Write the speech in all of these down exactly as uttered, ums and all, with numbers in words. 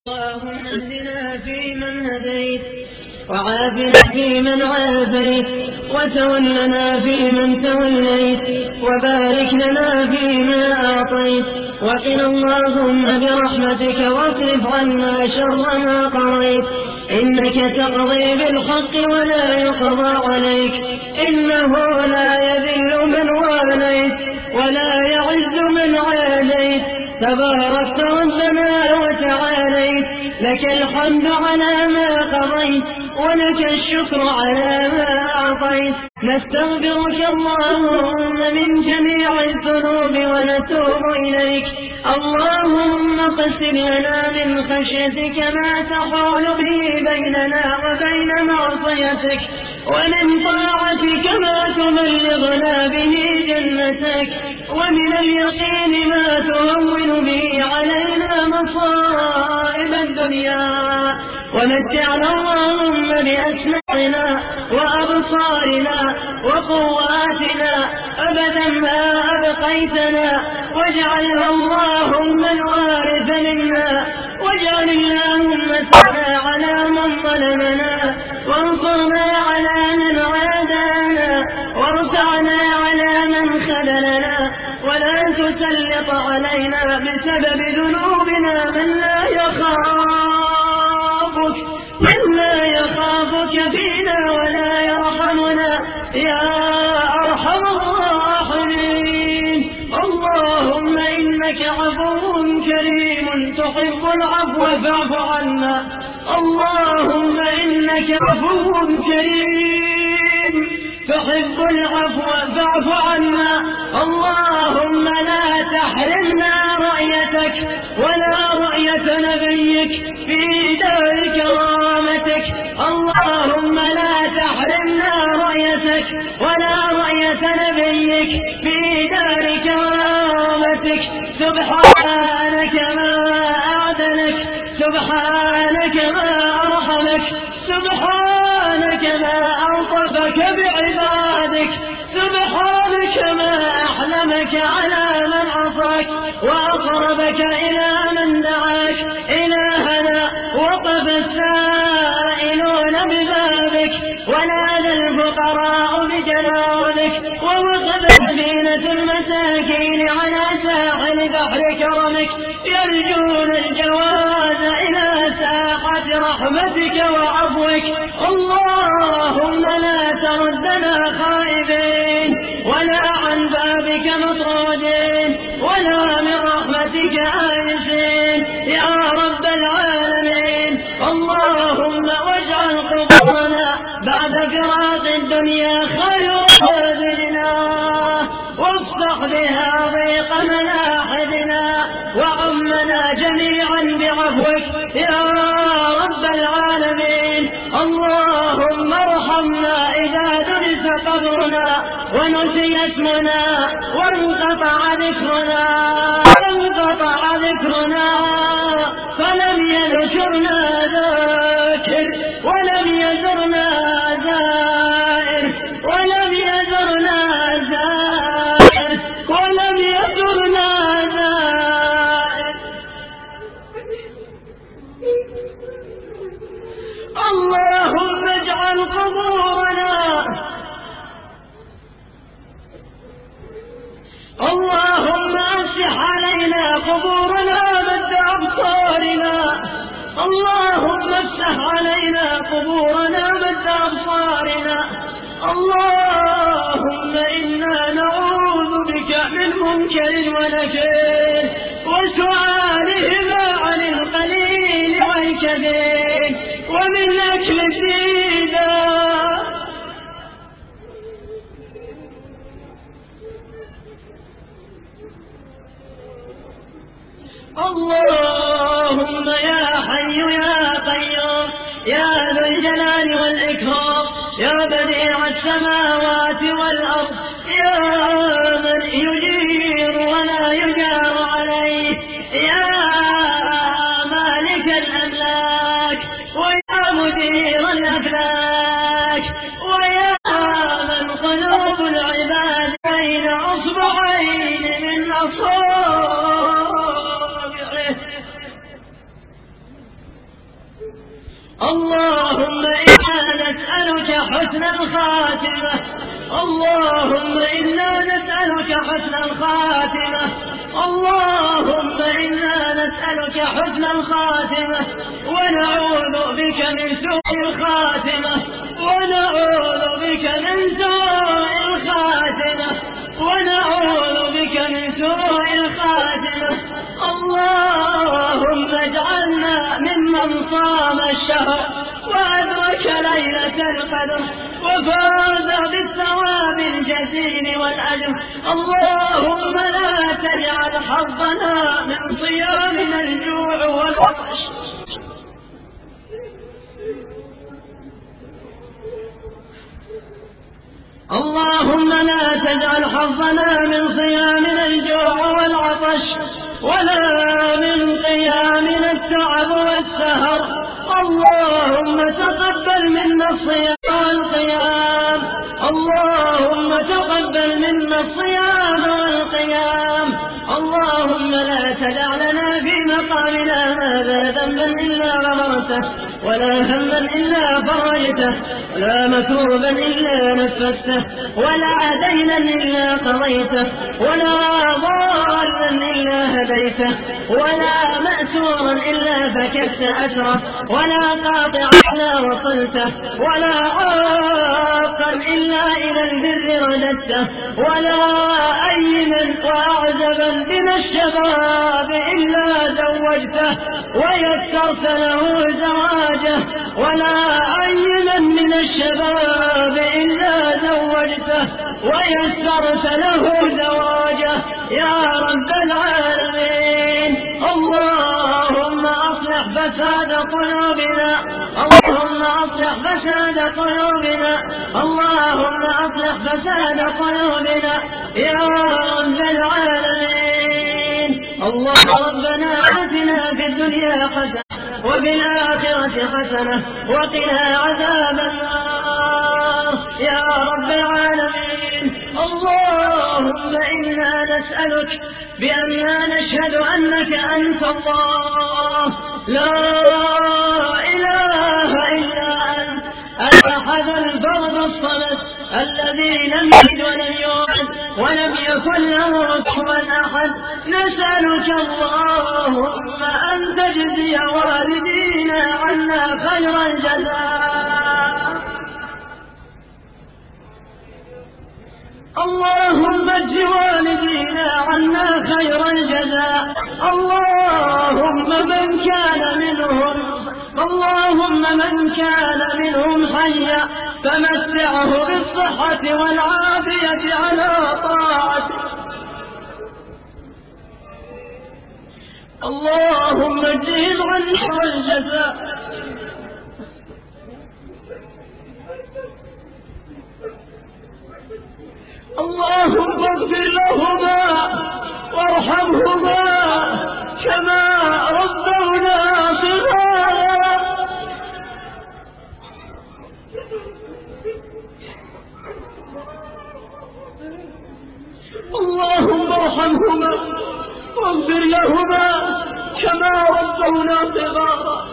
اللهم اهدنا فيمن هديت وعافنا فيمن عافيت وتولنا فيمن توليت وبارك لنا فيما أعطيت وقنا اللهم برحمتك واصرف عنا شر ما قضيت إنك تقضي بالحق ولا يقضى عليك إنه لا يذل من واليت ولا يعز من عاديت تباركت ربنا وتعاليت لك الحمد على ما قضيت ولك الشكر على ما أعطيت نستغفرك اللهم من جميع الذنوب ونتوب إليك اللهم اقسم لنا من خشيتك ما تحول به بيننا وبين معصيتك ومن طاعتك ما تبلغنا به جنتك ومن اليقين ما تهون به علينا مصائب الدنيا ومتعنا اللهم بأسماعنا وأبصارنا وقواتنا أبدا ما أبقيتنا واجعلها اللهم الوارث منا واجعل اللهم ثأرنا على من ظلمنا وانصرنا على من عادانا وارفعنا على من خذلنا ولا تسلط علينا بسبب ذنوبنا من لا يخافك من لا يخافك فينا ولا يرحمنا يا أرحم الراحمين اللهم إنك عفو كريم تحب العفو فاعف عنا اللهم إنك عفو كريم تحب العفو فاعف عنا اللهم لا تحرمنا رؤيتك ولا رؤية نبيك في دار كرامتك اللهم لا تحرمنا رؤيتك ولا رؤية نبيك في دار كرامتك سبحانك ما أعدلك سبحانك ما أرحمك سبحانك ما ألطفك بعبادك سبحانك ما أحلمك على من عصاك وأقربك إلى من دعاك إلهنا وقف السائلون ببابك ونادى الفقراء بجنابك ووقف سفينة المساكين على ساحل بحر كرمك يرجون الجواز إلى ساحة رحمتك وعفوك اللهم لا تردنا خائبين ولا عن بابك مطرودين ولا من رحمتك آيسين يا رب العالمين اللهم واجعل قبورنا بعد فراق الدنيا خير حاضرنا وافتح بها ضيق ملاحدنا وعمنا جميعا بعفوك يا رب العالمين اللهم ارحمنا إذا درس قبرنا ونسي اسمنا وانقطع ذكرنا وانقطع ذكرنا فلم يذكرنا ذاكر ولم يزرنا زائر ولم يزرنا زائر ولم يزرنا زائر اللهم اجعل قبورنا اللهم أفسح علينا قبورنا مد أبصارنا اللهم افتح علينا قبورنا مد أبصارنا اللهم إنا نعوذ بك من منكر ونكير وسؤالهما عن القليل والكثير ومن أكل الديدا اللهم يا حي يا قيوم يا ذا الجلال والإكرام يا بديع السماوات والأرض يا من يجير ولا يجار عليه يا مالك الأملاك ويا مدير الأفلاك ويا من قلوب العباد بين أصبعين من أصابعه اللهم إنا نسألك حسن الخاتمة اللهم إنا نسألك حسن الخاتمة اللهم إنا نسألك حسن الخاتمة ونعوذ بك من سوء الخاتمة ونعوذ بك من سوء الخاتمة ونعوذ بك من سوء الخاتمة اللهم اجعلنا ممن صام الشهر وأدرك ليلة القدر وفاز بالثواب الجزيل والأجر اللهم لا تجعل حظنا من صيامنا الجوع والعطش اللهم لا تجعل حظنا من صيامنا الجوع والعطش ولا من قيامنا التعب والسهر اللهم تقبل منا الصيام والقيام اللهم تقبل منا الصيام والقيام اللهم لا تدع لنا في مقامنا هذا ذنبا إلا غفرته ولا هما إلا فرجته ولا مكروبا إلا نفسته ولا دينا إلا قضيته ولا ضالا إلا هديته ولا مأسورا إلا فكست أسره ولا قاطعا إلا وصلته ولا عاقا إلا إلى البر رددته ولا أيما وأعزبا من الشباب إلا زوجته ويسرت له زواجه ولا أيما من الشباب إلا زوجته ويسرت له زواجه يا رب العالمين اللهم أصلح فساد قلوبنا اللهم أصلح فساد قلوبنا اللهم أصلح فساد قلوبنا يا رب العالمين اللهم ربنا آتنا في الدنيا حسنة وفي الآخرة حسنة وقنا عذاب النار يا رب العالمين اللهم إنا نسألك بأننا نشهد أنك أنت الله لا إله إلا أنت الأحد الفرد الصمد الذي لم يلد ولم يولد ولم يكن له كفوا أحد نسألك اللهم أن تجزي والدينا عنا خير الجزاء اللهم اجز والدينا عنا خير الجزاء اللهم من كان منهم اللهم من كان منهم حيا فمتعه بالصحة والعافية على طاعتك اللهم اجزهم عن خير الجزاء اللهم اغفر لهما وارحمهما كما ربونا صغارا اللهم ارحمهما واغفر لهما كما ربونا صغارا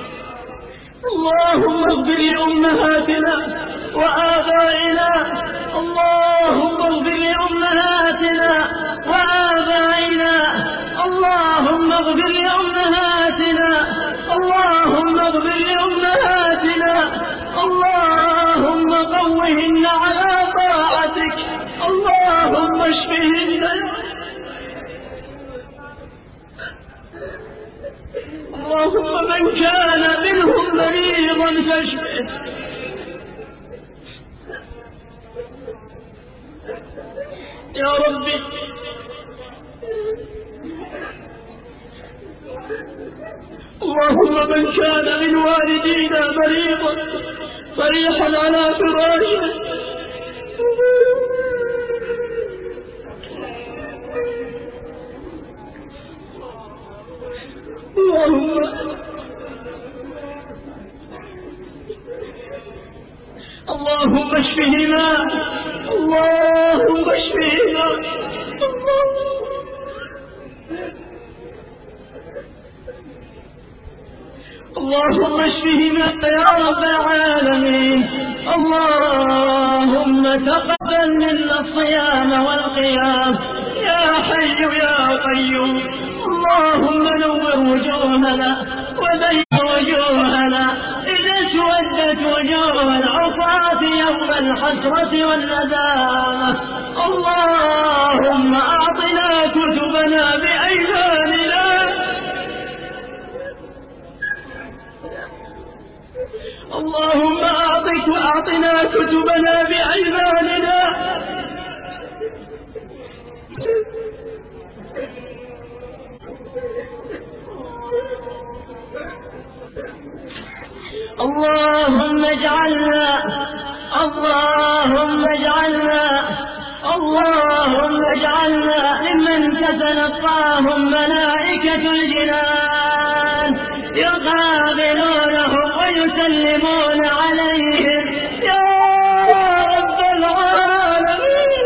اللهم اغفر لأمهاتنا وآبائنا اللهم اغفر لأمهاتنا وآبائنا اللهم اغفر لأمهاتنا اللهم اغفر لأمهاتنا اللهم قوهن على طاعتك اللهم اشفهن اللهم من كان منهم مريضا فاشفه يا ربي اللهم من كان من والدينا مريضا صريحا على فراشه اللهم اللهم اشفهما اللهم اشفهما اللهم اشفهما يا رب العالمين. اللهم تقبل منا الصيام والقيام يا حي يا قيوم. اللهم نور وجوهنا وبيض وجوهنا إذا اسودت وجوه العصاة يوم الحسرة والندامة. اللهم أعطنا كتبنا بأيماننا. اللهم أعطك وأعطنا كتبنا بأيماننا. اللهم اجعلنا اللهم اجعلنا اللهم اجعلنا ممن تتلقاهم ملائكة الجنان يقابلونهم ويسلمون عليهم يا رب العالمين.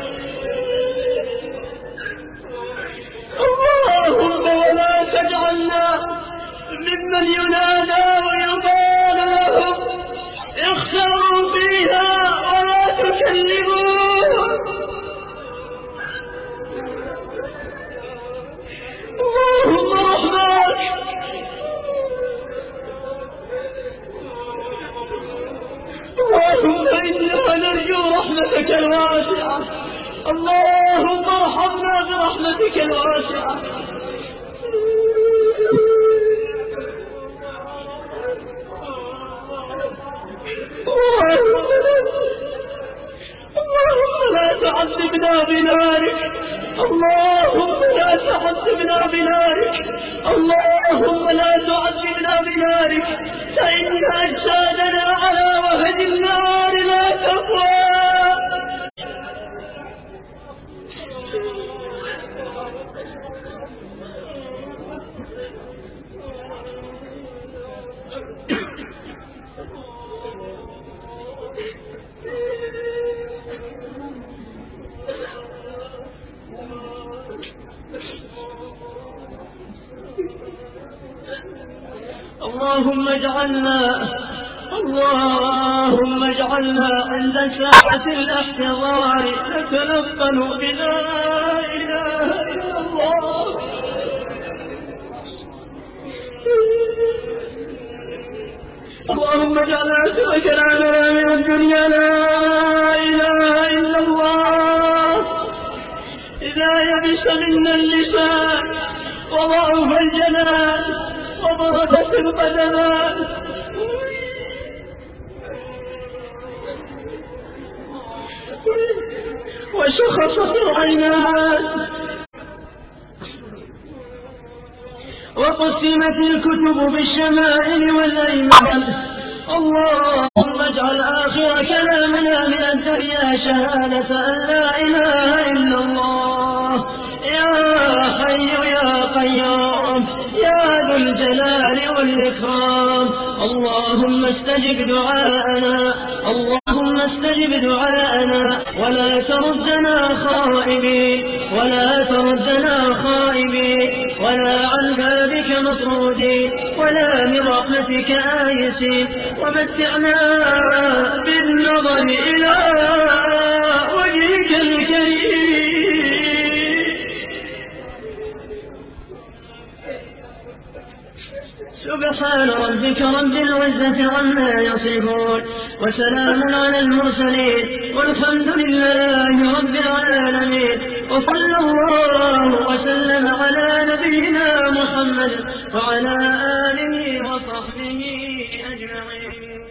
اللهم ولا تجعلنا ممن ينادى ويقال لهم اخسروا فيها ولا تكلمون. اللهم رحمك. اللهم إنا نرجو رحمتك الواسعة. اللهم ارحمنا برحمتك الواسعة. اللهم لا تعذبنا بنارك. اللهم لا تعذبنا بنارك. اللهم لا تعذبنا بنارك فإن أجسادنا على وهج النار لا تقوى. اللهم اجعلنا اللهم اجعلنا عند ساعة الاحتضار نتلقن بلا إله إلا الله. اللهم اجعل أسرك العمل من الدنيا لا إله إلا الله. إذا يبس منا اللسان وضعف الجنان وضربت القدمان وشخصت العينات وقسمت الكتب بالشمائل والأيمان. اللهم اجعل آخر كلامنا من الدنيا شهادة أن لا إله إلا الله. يا حي يا قيوم يا ذو الجلال والإكرام. اللهم استجب دعاءنا. اللهم استجب دعاءنا ولا تردنا خائبين ولا تردنا خائبين ولا عن بابك مطرودين ولا من رحمتك آيسين. ومتعنا بالنظر إلى وجهك الكريم. سبحان ربك رب العزة عما يصفون وسلام على المرسلين والحمد لله رب العالمين. وصلى الله وسلم على نبينا محمد وعلى آله وصحبه أجمعين.